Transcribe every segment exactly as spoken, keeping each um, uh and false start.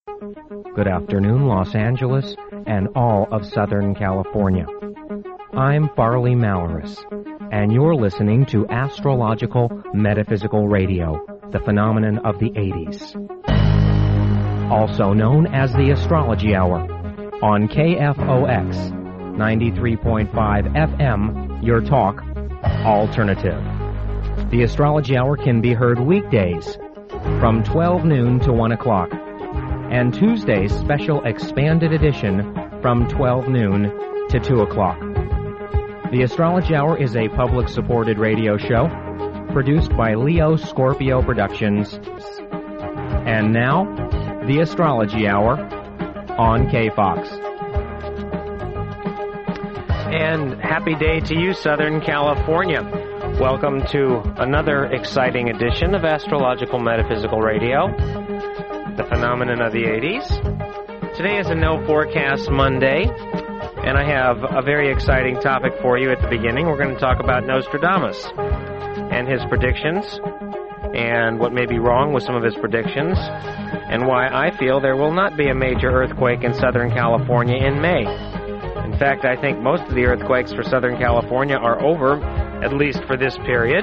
Good afternoon, Los Angeles, and all of Southern California. I'm Farley Malaris, and you're listening to Astrological Metaphysical Radio, the phenomenon of the eighties. Also known as the Astrology Hour, on K F O X, ninety-three point five F M, your talk, alternative. The Astrology Hour can be heard weekdays from twelve noon to one o'clock, and Tuesday's special expanded edition from twelve noon to two o'clock. The Astrology Hour is a public-supported radio show produced by Leo Scorpio Productions. And now, the Astrology Hour on K-Fox. And happy day to you, Southern California. Welcome to another exciting edition of Astrological Metaphysical Radio, the phenomenon of the eighties. Today is a no-forecast Monday, and I have a very exciting topic for you at the beginning. We're going to talk about Nostradamus and his predictions, and what may be wrong with some of his predictions, and why I feel there will not be a major earthquake in Southern California in May. In fact, I think most of the earthquakes for Southern California are over, at least for this period.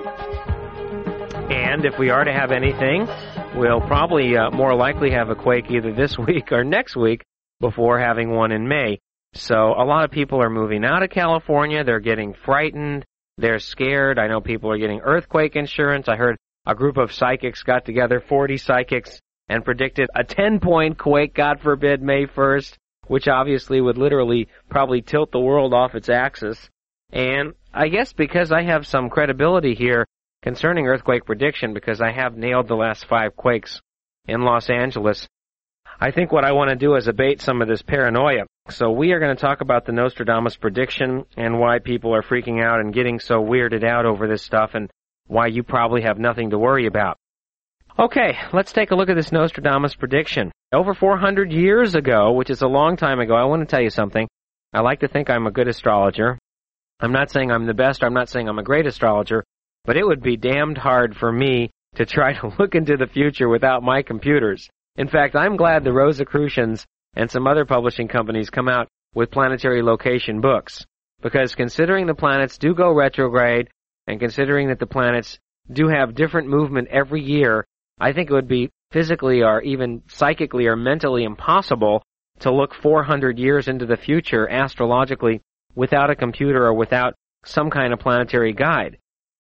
And if we are to have anything, we'll probably uh, more likely have a quake either this week or next week before having one in May. So a lot of people are moving out of California. They're getting frightened. They're scared. I know people are getting earthquake insurance. I heard a group of psychics got together, forty psychics, and predicted a ten-point quake, God forbid, May first, which obviously would literally probably tilt the world off its axis. And I guess because I have some credibility here concerning earthquake prediction, because I have nailed the last five quakes in Los Angeles, I think what I want to do is abate some of this paranoia. So we are going to talk about the Nostradamus prediction and why people are freaking out and getting so weirded out over this stuff, and why you probably have nothing to worry about. Okay, let's take a look at this Nostradamus prediction. Over four hundred years ago, which is a long time ago, I want to tell you something. I like to think I'm a good astrologer. I'm not saying I'm the best, I'm not saying I'm a great astrologer, but it would be damned hard for me to try to look into the future without my computers. In fact, I'm glad the Rosicrucians and some other publishing companies come out with planetary location books, because considering the planets do go retrograde, and considering that the planets do have different movement every year, I think it would be physically or even psychically or mentally impossible to look four hundred years into the future astrologically without a computer or without some kind of planetary guide.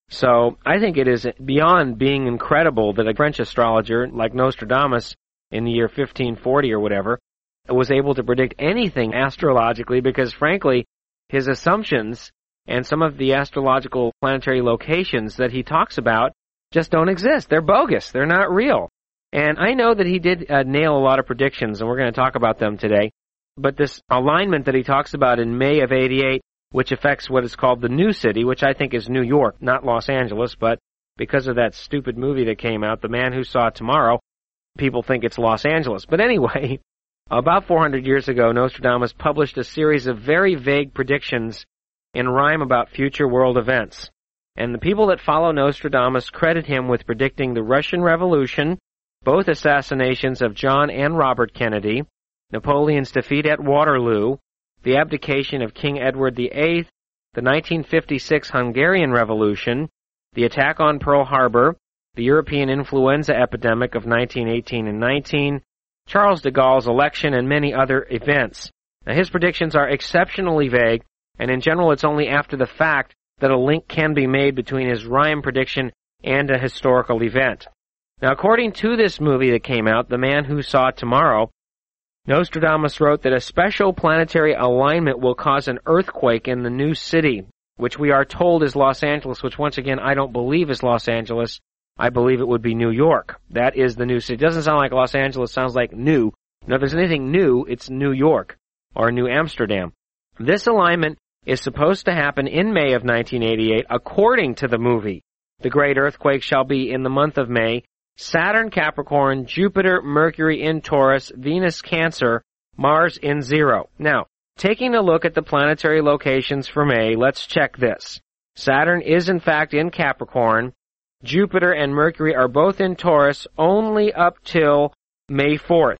So I think it is beyond being incredible that a French astrologer like Nostradamus in the year fifteen forty or whatever was able to predict anything astrologically, because frankly, his assumptions and some of the astrological planetary locations that he talks about just don't exist. They're bogus. They're not real. And I know that he did uh, nail a lot of predictions, and we're going to talk about them today. But this alignment that he talks about in May of eighty-eight, which affects what is called the New City, which I think is New York, not Los Angeles, but because of that stupid movie that came out, The Man Who Saw Tomorrow, people think it's Los Angeles. But anyway, about four hundred years ago, Nostradamus published a series of very vague predictions in rhyme about future world events. And the people that follow Nostradamus credit him with predicting the Russian Revolution, both assassinations of John and Robert Kennedy, Napoleon's defeat at Waterloo, the abdication of King Edward the Eighth, the nineteen fifty-six Hungarian Revolution, the attack on Pearl Harbor, the European influenza epidemic of nineteen eighteen and nineteen, Charles de Gaulle's election, and many other events. Now, his predictions are exceptionally vague, and in general it's only after the fact that a link can be made between his rhyme prediction and a historical event. Now, according to this movie that came out, The Man Who Saw Tomorrow, Nostradamus wrote that a special planetary alignment will cause an earthquake in the New City, which we are told is Los Angeles, which once again I don't believe is Los Angeles. I believe it would be New York. That is the New City. It doesn't sound like Los Angeles, it sounds like new. Now, if there's anything new, it's New York or New Amsterdam. This alignment is supposed to happen in May of nineteen eighty-eight, according to the movie. The great earthquake shall be in the month of May. Saturn, Capricorn, Jupiter, Mercury in Taurus, Venus, Cancer, Mars in Zero. Now, taking a look at the planetary locations for May, let's check this. Saturn is in fact in Capricorn. Jupiter and Mercury are both in Taurus only up till May fourth.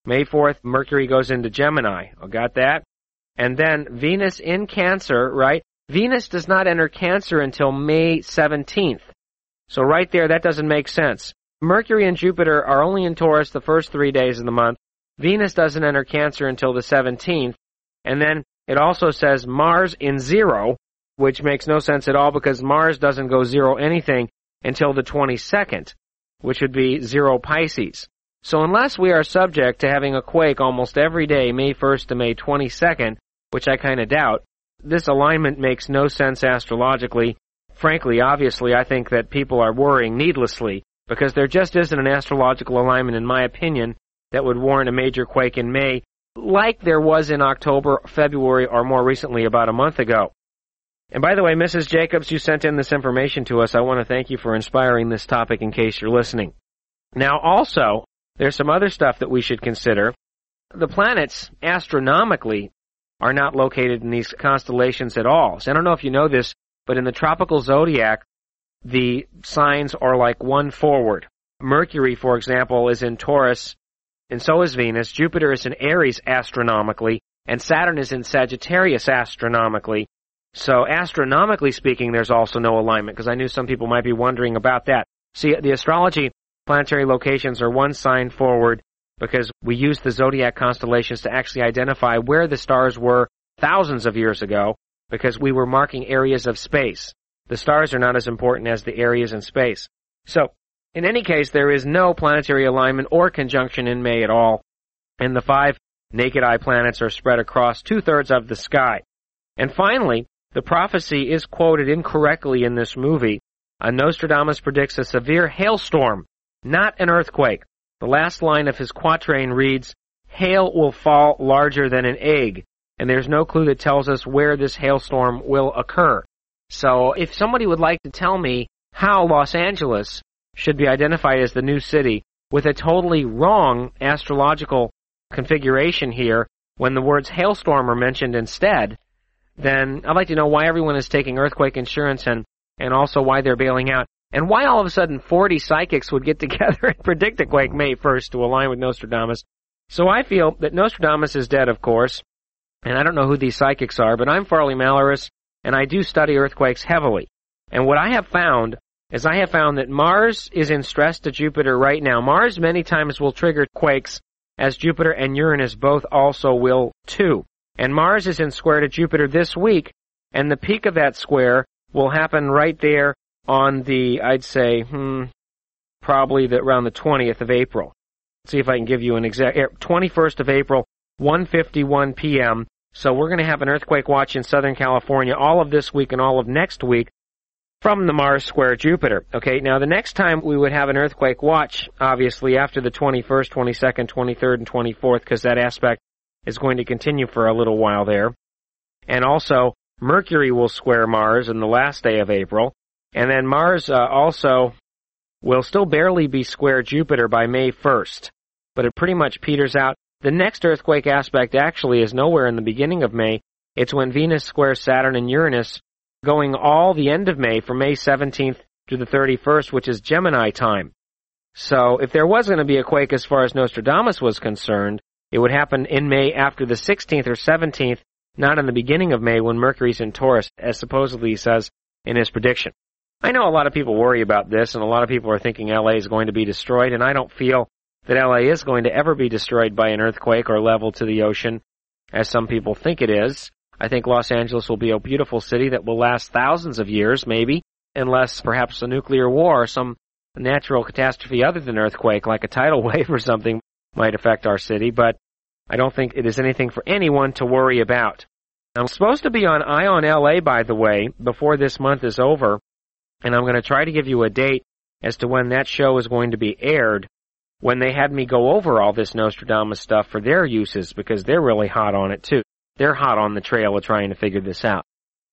May fourth, Mercury goes into Gemini. Oh, got that? And then Venus in Cancer, right? Venus does not enter Cancer until May seventeenth. So right there, that doesn't make sense. Mercury and Jupiter are only in Taurus the first three days of the month. Venus doesn't enter Cancer until the seventeenth. And then it also says Mars in zero, which makes no sense at all because Mars doesn't go zero anything until the twenty-second, which would be zero Pisces. So unless we are subject to having a quake almost every day, May first to May twenty-second, which I kind of doubt, this alignment makes no sense astrologically. Frankly, obviously, I think that people are worrying needlessly because there just isn't an astrological alignment, in my opinion, that would warrant a major quake in May, like there was in October, February, or more recently about a month ago. And by the way, Missus Jacobs, you sent in this information to us. I want to thank you for inspiring this topic in case you're listening. Now, also, there's some other stuff that we should consider. The planets, astronomically, are not located in these constellations at all. So I don't know if you know this, but in the tropical zodiac, the signs are like one forward. Mercury, for example, is in Taurus, and so is Venus. Jupiter is in Aries astronomically, and Saturn is in Sagittarius astronomically. So astronomically speaking, there's also no alignment, because I knew some people might be wondering about that. See, the astrology planetary locations are one sign forward because we use the zodiac constellations to actually identify where the stars were thousands of years ago, because we were marking areas of space. The stars are not as important as the areas in space. So, in any case, there is no planetary alignment or conjunction in May at all, and the five naked eye planets are spread across two-thirds of the sky. And finally, the prophecy is quoted incorrectly in this movie. Uh, Nostradamus predicts a severe hailstorm, not an earthquake. The last line of his quatrain reads, "Hail will fall larger than an egg," and there's no clue that tells us where this hailstorm will occur. So if somebody would like to tell me how Los Angeles should be identified as the new city with a totally wrong astrological configuration here when the words hailstorm are mentioned instead, then I'd like to know why everyone is taking earthquake insurance and, and also why they're bailing out. And why all of a sudden forty psychics would get together and predict a quake May first to align with Nostradamus. So I feel that Nostradamus is dead, of course, and I don't know who these psychics are, but I'm Farley Malaris, and I do study earthquakes heavily. And what I have found is I have found that Mars is in stress to Jupiter right now. Mars many times will trigger quakes, as Jupiter and Uranus both also will too. And Mars is in square to Jupiter this week, and the peak of that square will happen right there on the, I'd say, hmm, probably the, around the twentieth of April. Let's see if I can give you an exact, twenty-first of April, one fifty-one p.m., so we're going to have an earthquake watch in Southern California all of this week and all of next week from the Mars square Jupiter. Okay, now the next time we would have an earthquake watch, obviously after the twenty-first, twenty-second, twenty-third, and twenty-fourth, because that aspect is going to continue for a little while there. And also, Mercury will square Mars on the last day of April. And then Mars uh, also will still barely be square Jupiter by May first. But it pretty much peters out. The next earthquake aspect actually is nowhere in the beginning of May. It's when Venus squares Saturn and Uranus, going all the end of May from May seventeenth to the thirty-first, which is Gemini time. So if there was going to be a quake as far as Nostradamus was concerned, it would happen in May after the sixteenth or seventeenth, not in the beginning of May when Mercury's in Taurus, as supposedly he says in his prediction. I know a lot of people worry about this, and a lot of people are thinking L A is going to be destroyed, and I don't feel that L A is going to ever be destroyed by an earthquake or leveled to the ocean, as some people think it is. I think Los Angeles will be a beautiful city that will last thousands of years, maybe, unless perhaps a nuclear war or some natural catastrophe other than earthquake, like a tidal wave or something, might affect our city, but I don't think it is anything for anyone to worry about. I'm supposed to be on Eye on L A, by the way, before this month is over, and I'm going to try to give you a date as to when that show is going to be aired, when they had me go over all this Nostradamus stuff for their uses, because they're really hot on it, too. They're hot on the trail of trying to figure this out.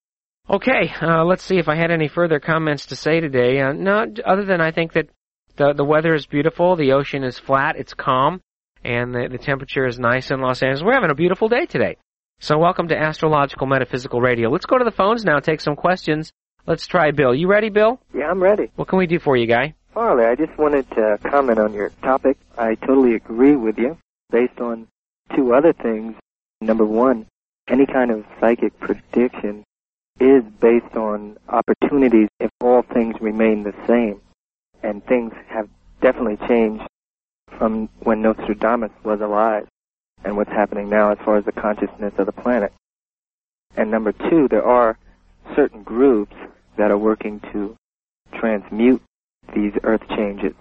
Okay, uh, let's see if I had any further comments to say today. Uh, no, other than I think that the, the weather is beautiful, the ocean is flat, it's calm, and the, the temperature is nice in Los Angeles. We're having a beautiful day today. So welcome to Astrological Metaphysical Radio. Let's go to the phones now, take some questions. Let's try Bill. You ready, Bill? Yeah, I'm ready. What can we do for you, Guy? Farley, I just wanted to comment on your topic. I totally agree with you. based on two other things. Number one, any kind of psychic prediction is based on opportunities if all things remain the same. And things have definitely changed from when Nostradamus was alive and what's happening now as far as the consciousness of the planet. And number two, there are certain groups that are working to transmute these earth changes.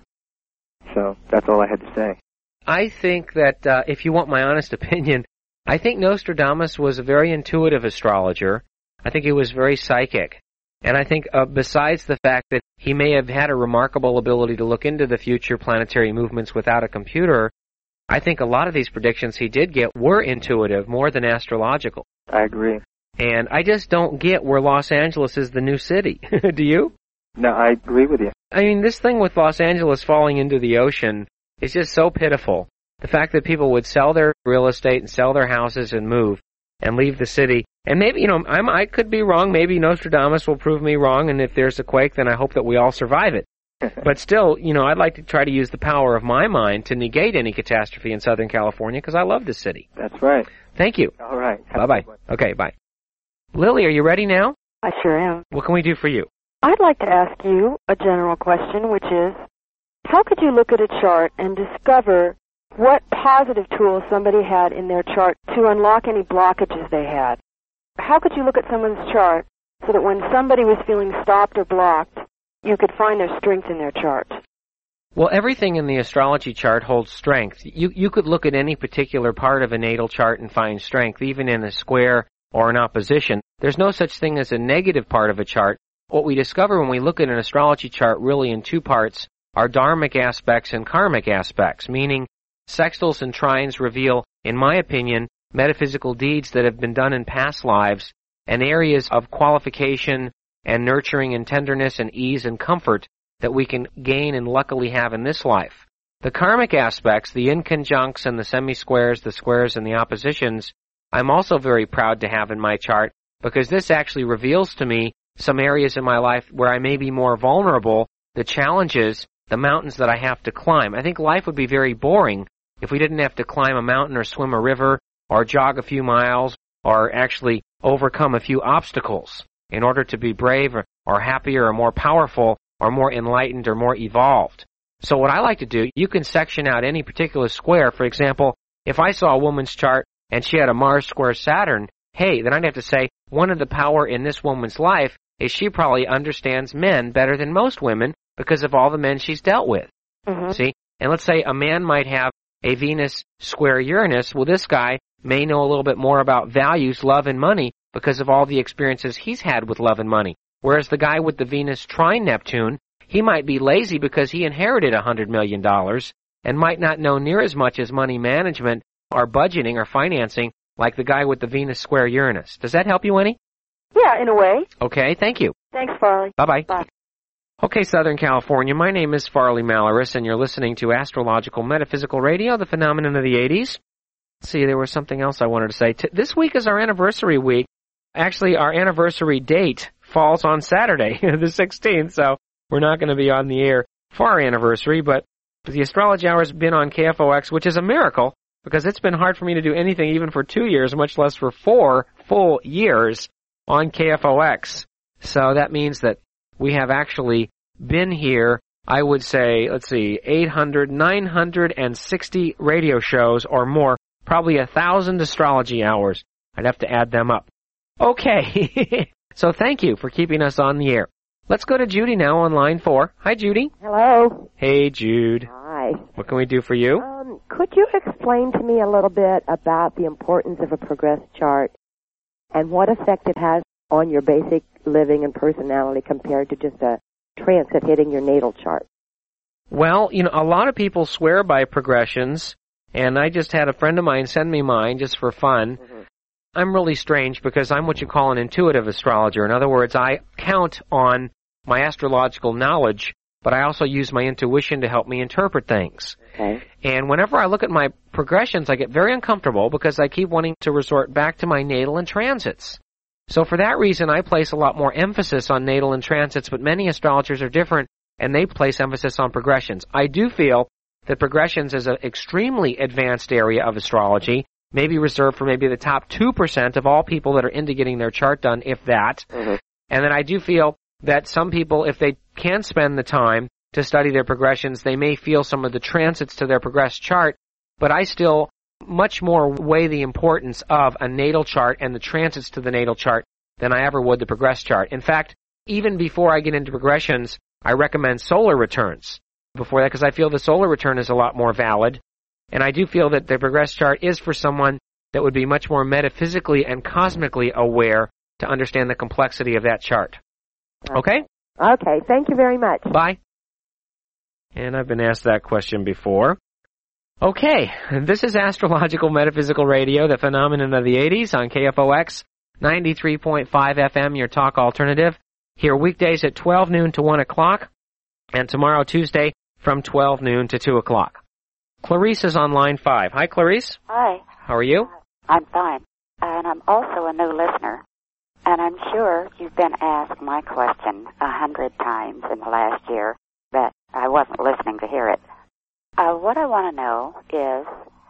So that's all I had to say. I think that, uh, if you want my honest opinion, I think Nostradamus was a very intuitive astrologer. I think he was very psychic. And I think uh, besides the fact that he may have had a remarkable ability to look into the future planetary movements without a computer, I think a lot of these predictions he did get were intuitive more than astrological. I agree. And I just don't get where Los Angeles is the new city. Do you? No, I agree with you. I mean, this thing with Los Angeles falling into the ocean is just so pitiful. The fact that people would sell their real estate and sell their houses and move and leave the city. And maybe, you know, I'm, I could be wrong. Maybe Nostradamus will prove me wrong, and if there's a quake, then I hope that we all survive it. But still, you know, I'd like to try to use the power of my mind to negate any catastrophe in Southern California, because I love this city. That's right. Thank you. All right. Bye-bye. Okay, bye. Lily, are you ready now? I sure am. What can we do for you? I'd like to ask you a general question, which is, how could you look at a chart and discover what positive tools somebody had in their chart to unlock any blockages they had? How could you look at someone's chart so that when somebody was feeling stopped or blocked, you could find their strength in their chart? Well, everything in the astrology chart holds strength. You you could look at any particular part of a natal chart and find strength, even in a square or an opposition. There's no such thing as a negative part of a chart. What we discover when we look at an astrology chart really in two parts are dharmic aspects and karmic aspects, meaning sextiles and trines reveal, in my opinion, metaphysical deeds that have been done in past lives and areas of qualification and nurturing and tenderness and ease and comfort that we can gain and luckily have in this life. The karmic aspects, the inconjuncts and the semi-squares, the squares and the oppositions, I'm also very proud to have in my chart because this actually reveals to me some areas in my life where I may be more vulnerable, the challenges, the mountains that I have to climb. I think life would be very boring if we didn't have to climb a mountain or swim a river or jog a few miles or actually overcome a few obstacles in order to be brave or, or happier or more powerful or more enlightened or more evolved. So what I like to do, you can section out any particular square. For example, if I saw a woman's chart and she had a Mars square Saturn, hey, then I'd have to say one of the power in this woman's life is she probably understands men better than most women because of all the men she's dealt with. Mm-hmm. See? And let's say a man might have a Venus square Uranus. Well, this guy may know a little bit more about values, love, and money because of all the experiences he's had with love and money. Whereas the guy with the Venus trine Neptune, he might be lazy because he inherited one hundred million dollars and might not know near as much as money management or budgeting or financing like the guy with the Venus square Uranus. Does that help you any? Yeah, in a way. Okay, thank you. Thanks, Farley. Bye-bye. Bye. Okay, Southern California, my name is Farley Malaris, and you're listening to Astrological Metaphysical Radio, the phenomenon of the eighties. Let's see, there was something else I wanted to say. T- this week is our anniversary week. Actually, our anniversary date falls on Saturday, the sixteenth, so we're not going to be on the air for our anniversary, but the Astrology Hour has been on K F O X, which is a miracle, because it's been hard for me to do anything even for two years, much less for four full years on K F O X. So that means that we have actually been here, I would say, let's see, eight hundred, nine hundred sixty radio shows or more, probably a thousand astrology hours. I'd have to add them up. Okay, so thank you for keeping us on the air. Let's go to Judy now on line four. Hi, Judy. Hello. Hey, Jude. Hi. What can we do for you? Um, could you explain to me a little bit about the importance of a progress chart and what effect it has on your basic living and personality compared to just a transit hitting your natal chart? Well, you know, a lot of people swear by progressions, and I just had a friend of mine send me mine just for fun. Mm-hmm. I'm really strange because I'm what you call an intuitive astrologer. In other words, I count on my astrological knowledge, but I also use my intuition to help me interpret things. Okay. And whenever I look at my progressions, I get very uncomfortable because I keep wanting to resort back to my natal and transits. So for that reason, I place a lot more emphasis on natal and transits, but many astrologers are different, and they place emphasis on progressions. I do feel that progressions is an extremely advanced area of astrology, maybe reserved for maybe the top two percent of all people that are into getting their chart done, if that. Mm-hmm. And then I do feel that some people, if they can spend the time to study their progressions, they may feel some of the transits to their progressed chart, but I still much more weigh the importance of a natal chart and the transits to the natal chart than I ever would the progressed chart. In fact, even before I get into progressions, I recommend solar returns before that, because I feel the solar return is a lot more valid, and I do feel that the progressed chart is for someone that would be much more metaphysically and cosmically aware to understand the complexity of that chart. Okay? Okay, thank you very much. Bye. And I've been asked that question before. Okay, this is Astrological Metaphysical Radio, the phenomenon of the eighties on K F O X ninety-three point five F M, your talk alternative. Here weekdays at twelve noon to one o'clock, and tomorrow Tuesday from twelve noon to two o'clock. Clarice is on line five. Hi, Clarice. Hi. How are you? I'm fine. And I'm also a new listener. And I'm sure you've been asked my question a hundred times in the last year, but I wasn't listening to hear it. Uh, what I want to know is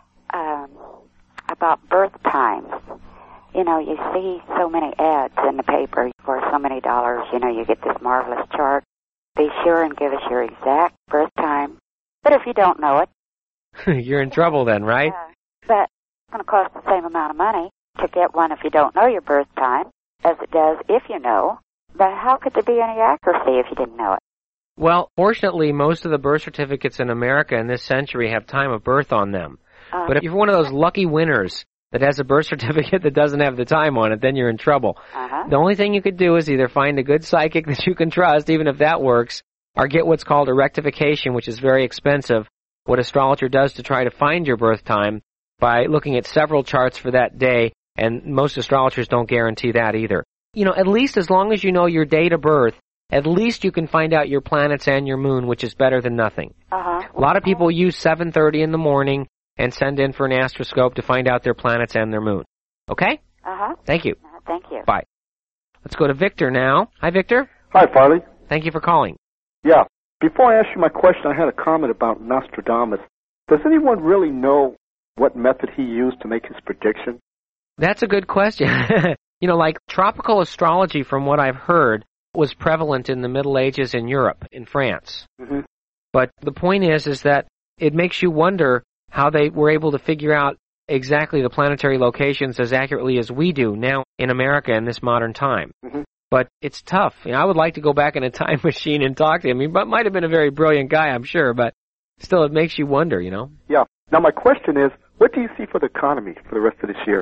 um, about birth times. You know, you see so many ads in the paper for so many dollars. You know, you get this marvelous chart. Be sure and give us your exact birth time. But if you don't know it, you're in trouble then, right? Uh, but it's going to cost the same amount of money to get one if you don't know your birth time as it does if you know. But how could there be any accuracy if you didn't know it? Well, fortunately, most of the birth certificates in America in this century have time of birth on them. Uh, but if you're one of those lucky winners that has a birth certificate that doesn't have the time on it, then you're in trouble. Uh-huh. The only thing you could do is either find a good psychic that you can trust, even if that works, or get what's called a rectification, which is very expensive. What astrologer does to try to find your birth time by looking at several charts for that day, and most astrologers don't guarantee that either. You know, at least as long as you know your date of birth, at least you can find out your planets and your moon, which is better than nothing. Uh-huh. A lot of people use seven thirty in the morning and send in for an astroscope to find out their planets and their moon. Okay? Uh-huh. Thank you. Uh, thank you. Bye. Let's go to Victor now. Hi, Victor. Hi, Farley. Thank you for calling. Yeah. Before I ask you my question, I had a comment about Nostradamus. Does anyone really know what method he used to make his prediction? That's a good question. You know, like tropical astrology, from what I've heard, was prevalent in the Middle Ages in Europe, in France. Mm-hmm. But the point is, is that it makes you wonder how they were able to figure out exactly the planetary locations as accurately as we do now in America in this modern time. Mm-hmm. But it's tough. You know, I would like to go back in a time machine and talk to him. He might have been a very brilliant guy, I'm sure, but still it makes you wonder, you know? Yeah. Now my question is, what do you see for the economy for the rest of this year?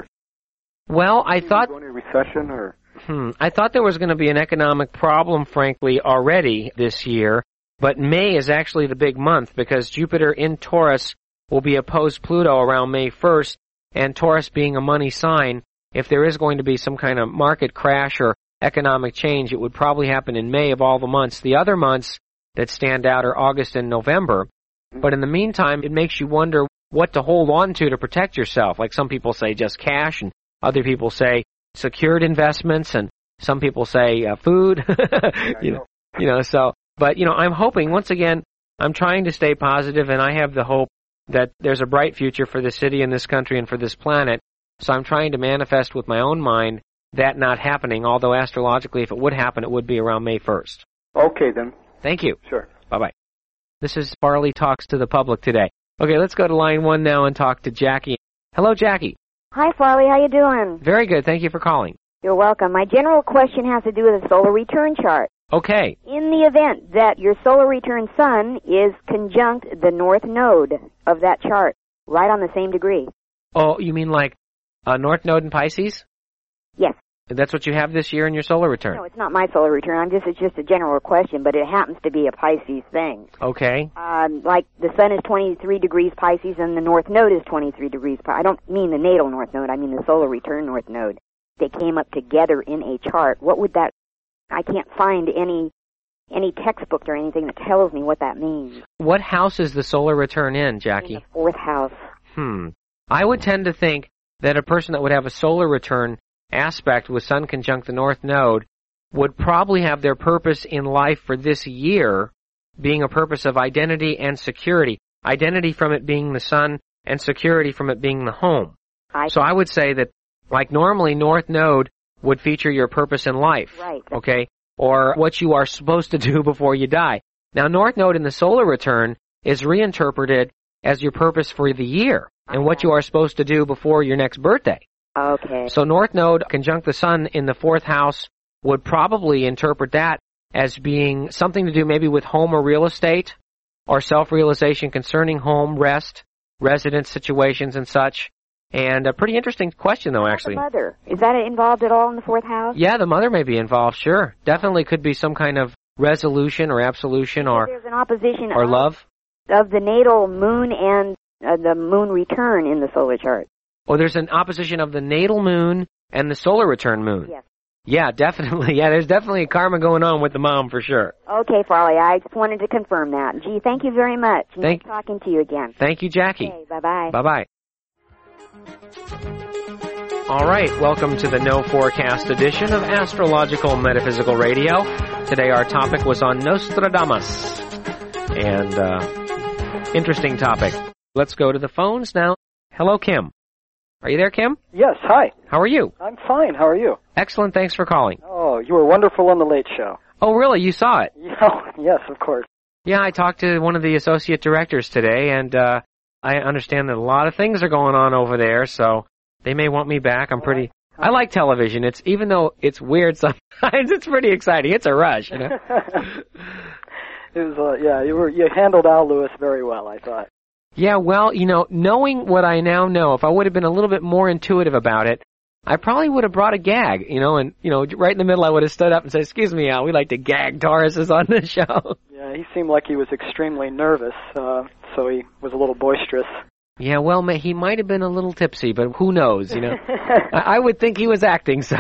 Well, I thought... Going into recession or... Hmm, I thought there was going to be an economic problem, frankly, already this year, but May is actually the big month because Jupiter in Taurus will be opposed Pluto around May first, and Taurus being a money sign, if there is going to be some kind of market crash or economic change, it would probably happen in May of all the months. The other months that stand out are August and November, but in the meantime, it makes you wonder what to hold on to to protect yourself. Like some people say just cash, and other people say secured investments, and some people say uh, food. you know, you know. So, but you know, I'm hoping once again. I'm trying to stay positive, and I have the hope that there's a bright future for the city and this country and for this planet. So I'm trying to manifest with my own mind that not happening. Although astrologically, if it would happen, it would be around May first. Okay, then. Thank you. Sure. Bye bye. This is Farley Talks to the Public today. Okay, let's go to line one now and talk to Jackie. Hello, Jackie. Hi, Farley. How you doing? Very good. Thank you for calling. You're welcome. My general question has to do with a solar return chart. Okay. In the event that your solar return sun is conjunct the north node of that chart, right on the same degree. Oh, you mean like uh, North Node in Pisces? Yes. That's what you have this year in your solar return? No, it's not my solar return. I'm just It's just a general question, but it happens to be a Pisces thing. Okay. Um, like the sun is twenty-three degrees Pisces and the north node is twenty-three degrees Pisces. I don't mean the natal north node. I mean the solar return north node. They came up together in a chart. What would that... I can't find any any textbook or anything that tells me what that means. What house is the solar return in, Jackie? In the fourth house. Hmm. I would tend to think that a person that would have a solar return aspect with sun conjunct the north node would probably have their purpose in life for this year being a purpose of identity and security. identity from it being the sun, and security from it being the home. I so I would say that, like normally, North Node would feature your purpose in life, right. okay, or what you are supposed to do before you die. Now, North Node in the solar return is reinterpreted as your purpose for the year and what you are supposed to do before your next birthday. Okay. So North Node conjunct the sun in the fourth house would probably interpret that as being something to do maybe with home or real estate or self-realization concerning home, rest, residence situations and such. And a pretty interesting question, though, actually. The mother. Is that involved at all in the fourth house? Yeah, the mother may be involved, sure. Definitely could be some kind of resolution or absolution or, There's an opposition or of, love. Of the natal moon and uh, the moon return in the solar chart. Or there's an opposition of the natal moon and the solar return moon. Yes. Yeah, definitely. Yeah, there's definitely a karma going on with the mom for sure. Okay, Farley, I just wanted to confirm that. Gee, thank you very much. Thank, nice talking to you again. Thank you, Jackie. Okay, bye-bye. Bye-bye. All right, welcome to the No Forecast edition of Astrological Metaphysical Radio. Today our topic was on Nostradamus. And, uh, interesting topic. Let's go to the phones now. Hello, Kim. Are you there, Kim? Yes, hi. How are you? I'm fine. How are you? Excellent. Thanks for calling. Oh, you were wonderful on The Late Show. Oh, really? You saw it? Oh, yes, of course. Yeah, I talked to one of the associate directors today, and uh, I understand that a lot of things are going on over there, so they may want me back. I'm pretty... I like television. It's even though it's weird sometimes, it's pretty exciting. It's a rush, you know? It was, uh, yeah, you were you handled Al Lewis very well, I thought. Yeah, well, you know, knowing what I now know, if I would have been a little bit more intuitive about it, I probably would have brought a gag, you know, and, you know, right in the middle I would have stood up and said, excuse me, Al, we like to gag Tauruses on this show. Yeah, he seemed like he was extremely nervous, uh, so he was a little boisterous. Yeah, well, he might have been a little tipsy, but who knows, you know. I, I would think he was acting, so.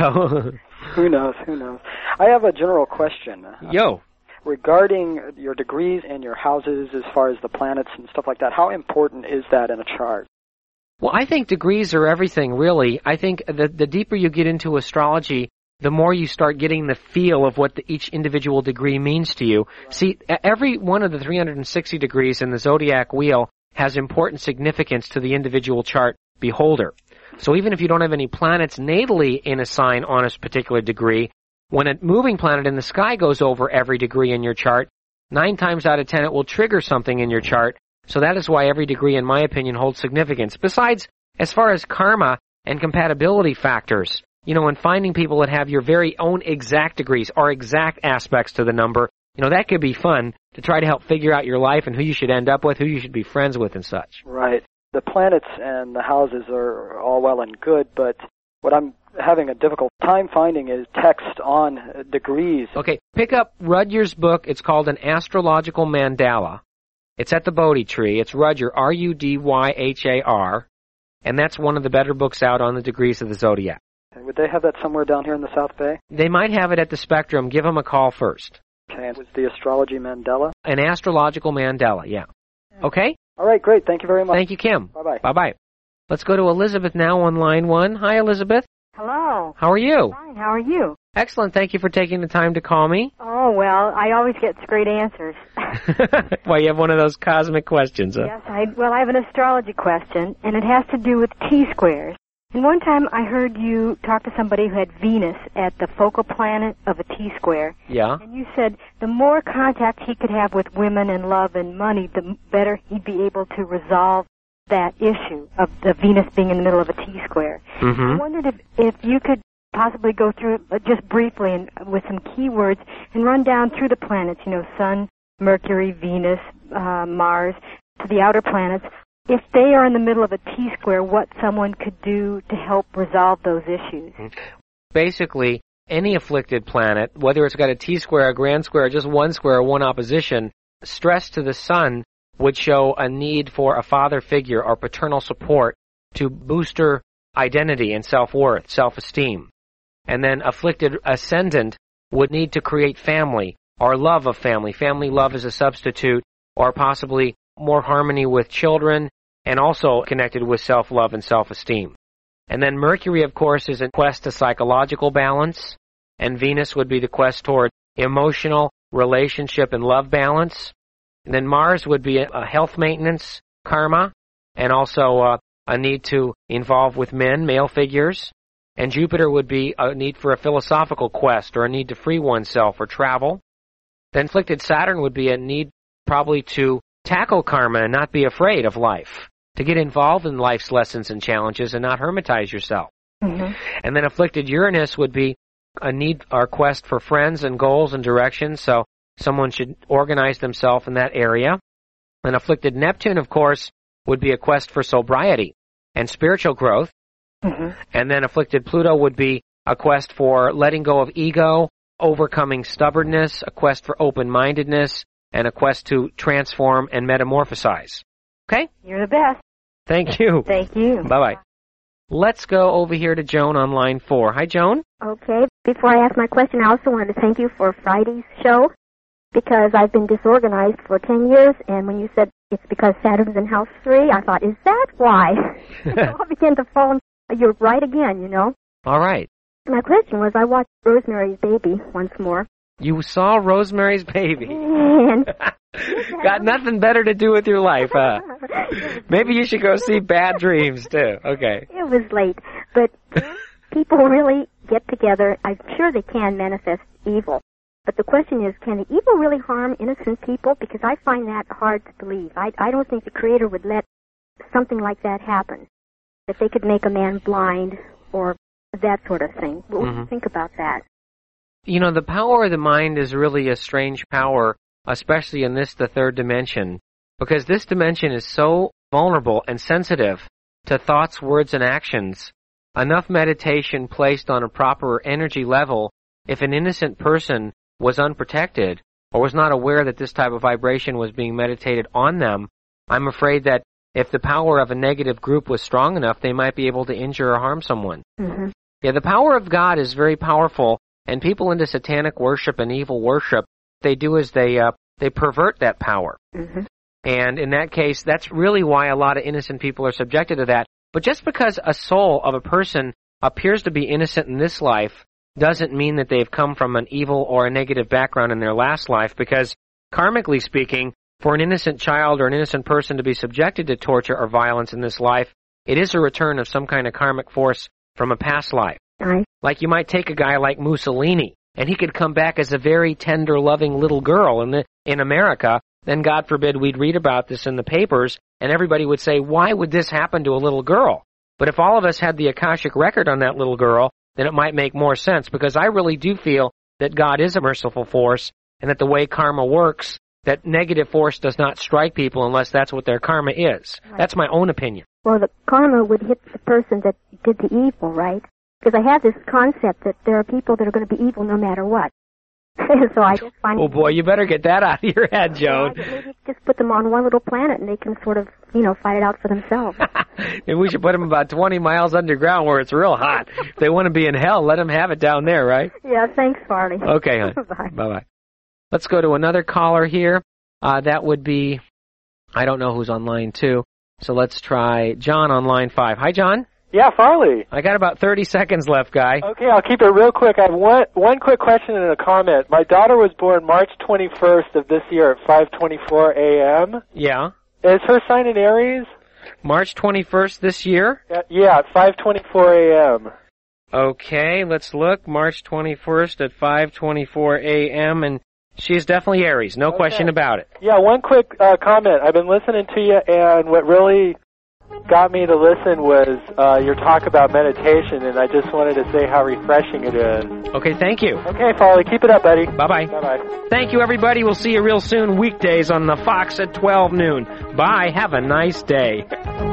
Who knows, who knows. I have a general question. Yo. Regarding your degrees and your houses as far as the planets and stuff like that, how important is that in a chart? Well, I think degrees are everything, really. I think the, the deeper you get into astrology, the more you start getting the feel of what the, each individual degree means to you. Right. See, every one of the three hundred sixty degrees in the zodiac wheel has important significance to the individual chart beholder. So even if you don't have any planets natally in a sign on a particular degree, when a moving planet in the sky goes over every degree in your chart, nine times out of ten it will trigger something in your chart. So that is why every degree, in my opinion, holds significance. Besides, as far as karma and compatibility factors, you know, and finding people that have your very own exact degrees or exact aspects to the number, you know, that could be fun to try to help figure out your life and who you should end up with, who you should be friends with and such. Right. The planets and the houses are all well and good, but what I'm having a difficult time finding is text on degrees. Okay, pick up Rudhyar's book. It's called An Astrological Mandala. It's at the Bodhi Tree. It's Rudhyar, R U D Y H A R, and that's one of the better books out on the degrees of the zodiac. Would they have that somewhere down here in the South Bay? They might have it at the Spectrum. Give them a call first. Okay, and was the Astrology Mandala? An Astrological Mandala, yeah. Okay? All right, great. Thank you very much. Thank you, Kim. Bye-bye. Bye-bye. Let's go to Elizabeth now on line one. Hi, Elizabeth. Hello. How are you? Fine. How are you? Excellent. Thank you for taking the time to call me. Oh, well, I always get great answers. Well, you have one of those cosmic questions, huh? Yes, I, well, I have an astrology question, and it has to do with T-squares. And one time I heard you talk to somebody who had Venus at the focal planet of a T-square. Yeah. And you said the more contact he could have with women and love and money, the better he'd be able to resolve that issue of the Venus being in the middle of a T-square. Mm-hmm. I wondered if, if you could possibly go through it uh, just briefly and with some keywords and run down through the planets, you know, Sun, Mercury, Venus, uh, Mars, to the outer planets. If they are in the middle of a T-square, what someone could do to help resolve those issues. Basically, any afflicted planet, whether it's got a T-square, a grand square, or just one square or one opposition, stress to the Sun would show a need for a father figure or paternal support to booster identity and self-worth, self-esteem. And then afflicted ascendant would need to create family or love of family. Family love as a substitute, or possibly more harmony with children, and also connected with self-love and self-esteem. And then Mercury, of course, is a quest to psychological balance, and Venus would be the quest toward emotional, relationship, and love balance. And then Mars would be a, a health maintenance karma, and also uh, a need to involve with men, male figures. And Jupiter would be a need for a philosophical quest or a need to free oneself or travel. The inflicted Saturn would be a need probably to tackle karma and not be afraid of life, to get involved in life's lessons and challenges and not hermitize yourself. Mm-hmm. And then afflicted Uranus would be a need or quest for friends and goals and directions, so someone should organize themselves in that area. And afflicted Neptune, of course, would be a quest for sobriety and spiritual growth. Mm-hmm. And then afflicted Pluto would be a quest for letting go of ego, overcoming stubbornness, a quest for open-mindedness, and a quest to transform and metamorphosize. Okay? You're the best. Thank you. Thank you. Bye-bye. Let's go over here to Joan on line four. Hi, Joan. Okay. Before I ask my question, I also wanted to thank you for Friday's show, because I've been disorganized for ten years, and when you said it's because Saturn's in house three, I thought, is that why? So I began to fall, and you're right again, you know. All right. My question was, I watched Rosemary's Baby once more. You saw Rosemary's Baby. And got nothing better to do with your life, huh? Maybe you should go see Bad Dreams, too. Okay. It was late, but people really get together. I'm sure they can manifest evil. But the question is, can the evil really harm innocent people? Because I find that hard to believe. I, I don't think the Creator would let something like that happen, that they could make a man blind or that sort of thing. What would Mm-hmm. you think about that? You know, the power of the mind is really a strange power, especially in this, the third dimension, because this dimension is so vulnerable and sensitive to thoughts, words, and actions. Enough meditation placed on a proper energy level, if an innocent person was unprotected or was not aware that this type of vibration was being meditated on them, I'm afraid that if the power of a negative group was strong enough, they might be able to injure or harm someone. Mm-hmm. Yeah, the power of God is very powerful, and people into satanic worship and evil worship, they do is they uh, they pervert that power. Mm-hmm. And in that case, that's really why a lot of innocent people are subjected to that. But just because a soul of a person appears to be innocent in this life doesn't mean that they've come from an evil or a negative background in their last life, because karmically speaking, for an innocent child or an innocent person to be subjected to torture or violence in this life, it is a return of some kind of karmic force from a past life. Right. Like you might take a guy like Mussolini, and he could come back as a very tender, loving little girl in the in America. Then, God forbid, we'd read about this in the papers, and everybody would say, why would this happen to a little girl? But if all of us had the Akashic record on that little girl, then it might make more sense, because I really do feel that God is a merciful force, and that the way karma works, that negative force does not strike people unless that's what their karma is. Right. That's my own opinion. Well, the karma would hit the person that did the evil, right? Because I have this concept that there are people that are going to be evil no matter what. So I just find... Oh, boy, you better get that out of your head, Joan. Yeah, maybe just put them on one little planet and they can sort of, you know, fight it out for themselves. Maybe we should put them about twenty miles underground where it's real hot. If they want to be in hell, let them have it down there, right? Yeah, thanks, Farley. Okay, hon. Bye. Bye-bye. Let's go to another caller here. Uh, that would be, I don't know who's on line two, so let's try John on line five. Hi, John. Yeah, Farley. I got about thirty seconds left, guy. Okay, I'll keep it real quick. I have one one quick question and a comment. My daughter was born March twenty-first of this year at five twenty-four a.m. Yeah. Is her sign in Aries? March twenty-first this year? Yeah, yeah, at five twenty-four a.m. Okay, let's look. March twenty-first at five twenty-four a.m. and she's definitely Aries, no Okay. question about it. Yeah, one quick uh, comment. I've been listening to you, and what really got me to listen was uh, your talk about meditation, and I just wanted to say how refreshing it is. Okay, thank you. Okay, Farley, keep it up, buddy. Bye-bye. Bye-bye. Thank you, everybody. We'll see you real soon, weekdays on the Fox at twelve noon. Bye. Have a nice day.